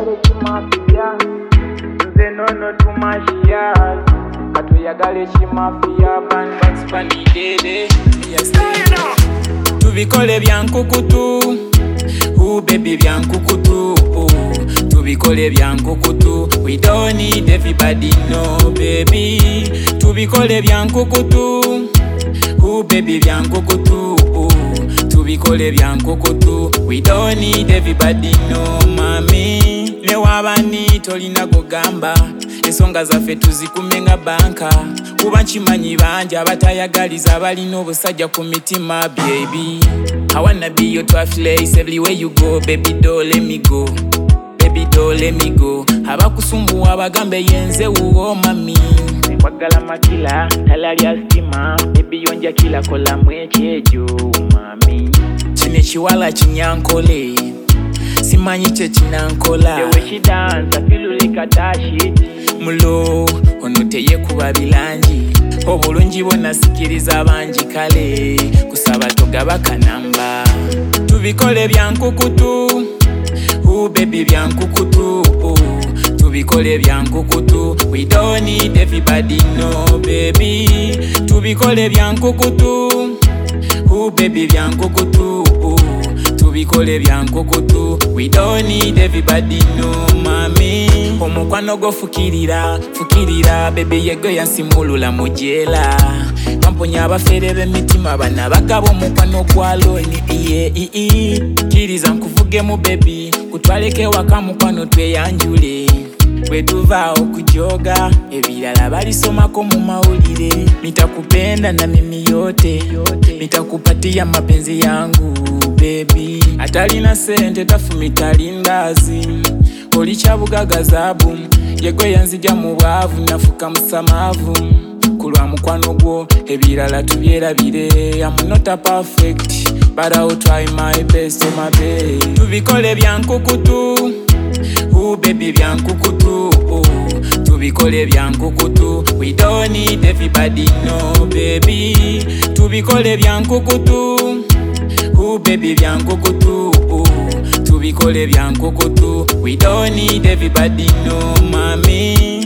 Katuyagale chimafia, nze nono tumashia. Katuyagale chimafia, Bugs Bunny dede. Tubikole byankukutu, baby byankukutu. Tubikole byankukutu, we don't need everybody no baby. Tubikole byankukutu, baby byankukutu. Tubikole byankukutu, we don't need everybody no mami. Ne wabani tolina gogamba, ensonga zaffe tuzikumenga banka. Kuba nkimanyi bangi abatayagaliza balina obusajja ku mitima baby. I wanna be your twelfth lace everywhere you go, baby don't let me go. Baby don't let me go. Abakusumbuwa bagambe yenze wuwo mami. Nkwagala makila, tala lya stima. Baby yonja kila kola mwekyejo mami. Kino ekiwala kinyankole, simanyi kye kinankola. The way she dance, I feel like a dashi. Mulo, ono teyekuba bilangi. Obulungi bwonna sikiriza bangi kale. Kusaba togaba kanamba. Tubikole byankukutu, baby byankukutu. Tubikole byankukutu, we don't need everybody no baby. Tubikole byankukutu, baby byankukutu. Tubikole byankukutu, we don't need everybody no mami. Omukwano go fukirira, baby yego yansimulula mujela. Kamponya abafere b'emitima bana bagaba omukwano gwaloni kiriza nkuvuge mu baby, kutwaleke waka mukwano tweyanjule. Bwetuva okujoga, ebirala balisomako mu mawulire. Nitakupenda na mimi yote, nitakupatia mapenzi yangu baby. Atalina sente tafumita lindazi, oli kyabugaga zaabu. Yegwe yanzija mu bwavu nafuka musamavu. Kulwa mukwano gwo ebirala tubyerabire. I'm not a perfect, but I'll try my best, my babe. Tubikole byankukutu, baby byankukutu. Tubikole byankukutu, we don't need everybody no baby. Tubikole byankukutu, baby byankukutu. Tubikole byankukutu, we don't need everybody no mami.